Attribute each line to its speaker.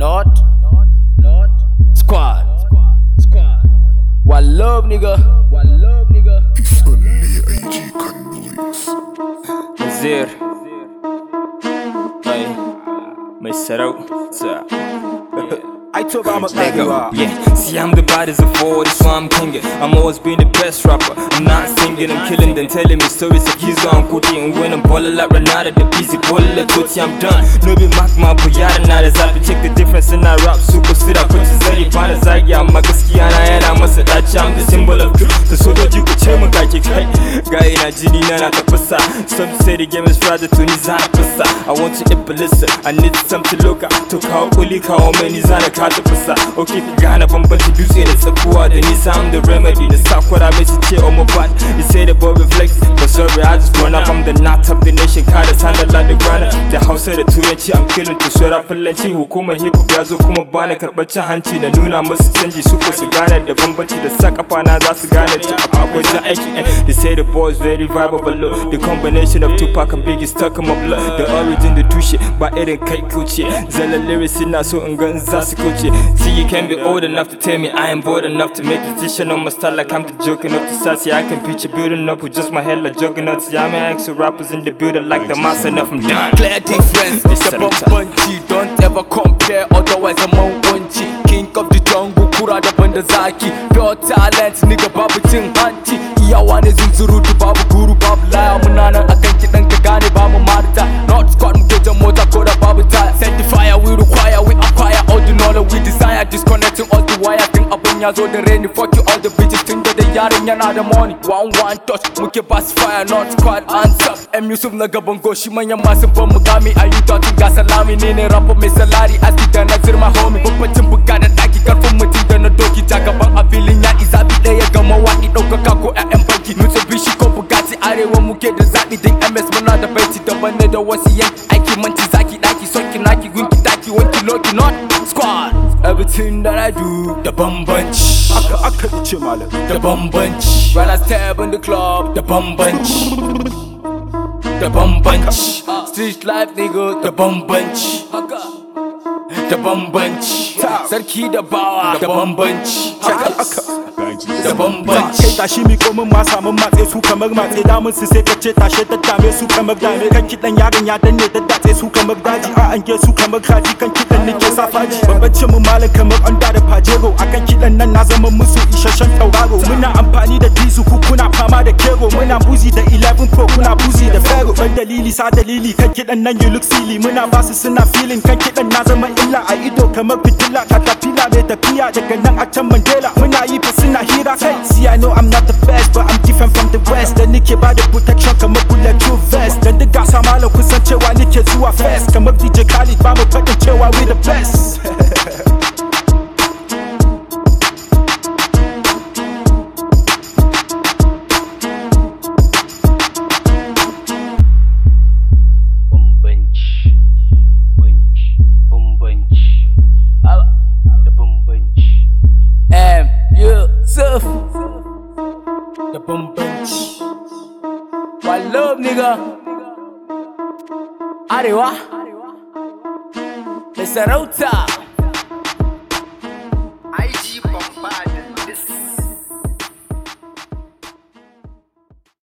Speaker 1: North Squad. One love, nigga.
Speaker 2: It's only IG Canoes.
Speaker 1: Nazir. Ay, may sarauta.
Speaker 3: I told I'm a nigga.
Speaker 1: Yeah, see I'm the baddest of all, that's why I'm king. I'm always been the best rapper. I'm not singing, I'm killing, then telling me stories of he's on Kuti and when I'm ballin' like Renata, the busy ballin' like Toti, I'm done. No be mark my boyada, now that's how to check the difference in I rap. Super sit up, put zari bana zagi, I'm a gaskiya na yana masa dace, I'm the symbol of truth. So sojoji ku ce mun kake kai, gayi na jini na tafasa. Some say the game is fragile, to ni zana fasa. I want to listen, I need something local. To kawo kuli kawo mai ni zana kata fasa. Okay, ka gane bambanci dutse da tsakuwa da nisa, I'm the remedy. Da sakwara mai su ce on my bad, they say the boy reflects. But sorry, I just grown up, I'm the knot of the nation. Kada sana la da grana, da Hausa da Turanci, I'm killing to shora fallanci. Hukumar hip hop ya zo kuma bani karɓar cin hanci da nuna musu canji su ko su gane da bambanci da sa kafa na za su gane ci akwai jan aiki. They say the boy is very viable, the combination of Tupac and Biggie stuck in my blood. The origin da tushe ba irin kai kuce, zallan lyrics ina so in ga za su kuce. See you can't be old enough to tell me I am bold enough to make a decision on my style like I'm the joking up to sassy. I can picture building up with just my head like juggernauts. Yeah, I'm actual rappers in the building like the master enough, I'm done.
Speaker 4: Clear difference, it's a bambanci. Don't ever compare, otherwise I'm on wanci. King of the jungle, kura da banda zaki. Pure talent, nigga babu cin hanci. Iyawa ne zunzurutu, babu guru, babu laya. Muna nan akan kiɗan ka gane ba mu marita. Not squad muke jan mota ko da babu tire. Set the fire, we require, we acquire all the knowledge we desire. Disconnecting all the wire, think abin ya zo da rainy. Fuck you all the bitches, tun da yarin yana da money. One touch, muke pass fire, not squad, hands up. M Yusuf na gaban goshi, manyan masu ban mugami. Ayyuta tun ga salami, ne rapper mai salari. Aski da Nazir my homie, babbacin buga da daki. Karfin mutum da na doki, jagaban a filin ya isa bi ɗaya ga mawaƙi. Ɗaukaka ko ƴaƴan banki, Mitsubishi ko Bugatti. Arewa muke da zaɓi, din MS muna da baiti. Daban ne da wasu yan aiki, manci zaki ɗaki. Sonki naki, gunki daki, wanki loki, not squad. Everything that I do, the bambanci.
Speaker 3: Aka ce malam.
Speaker 4: The bambanci. When I step in the club, the bambanci. The bambanci. Street life nigga, the bambanci. The bambanci. Sarki da bawa, the bambanci. Da bambanci.
Speaker 3: Kai tashi mi komin ma samun matse su kamar matse damun su sai ka ce tashe ta dame su kamar dame. Kan kiɗan yaron ya danne da datse su kamar daji. A ange su kamar kaji, kan kiɗan nake sa faji. Babbace mu malam kamar anda da pajero. Akan kiɗan nan na zama musu isasshen tauraro. Muna amfani da dizu ku kuna fama da kero. Muna buzi da 11 pro kuna buzi da fero. Ban dalili sa dalili kan kiɗan nan you look silly. Muna basu suna feeling kan kiɗan na zama illa a ido kamar fitila. Katafila mai tafiya daga nan a can Mandela. Muna yi fa suna hira kai. See I know I'm not the best but I'm different from the west. Da nike ba da protection kamar bulletproof vest. Dan duk gasa malam kusan cewa nike zuwa fest. Kamar DJ Khalid ba mu faɗin cewa we the best.
Speaker 4: Yusuf, the bambanci. One love nigga. Arewa, mai sarauta.